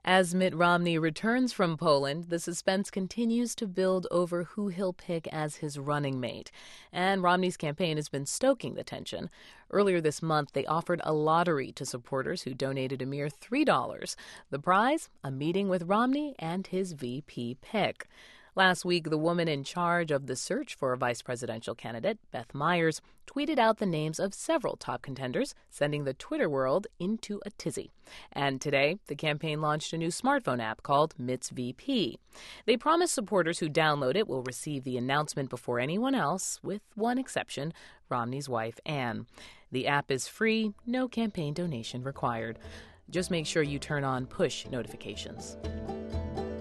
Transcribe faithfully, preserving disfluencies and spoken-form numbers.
As Mitt Romney returns from Poland, the suspense continues to build over who he'll pick as his running mate. And Romney's campaign has been stoking the tension. Earlier this month, they offered a lottery to supporters who donated a mere three dollars. The prize? A meeting with Romney and his V P pick. Last week, the woman in charge of the search for a vice presidential candidate, Beth Myers, tweeted out the names of several top contenders, sending the Twitter world into a tizzy. And today, the campaign launched a new smartphone app called Mitt's V P. They promise supporters who download it will receive the announcement before anyone else, with one exception, Romney's wife, Ann. The app is free, no campaign donation required. Just make sure you turn on push notifications.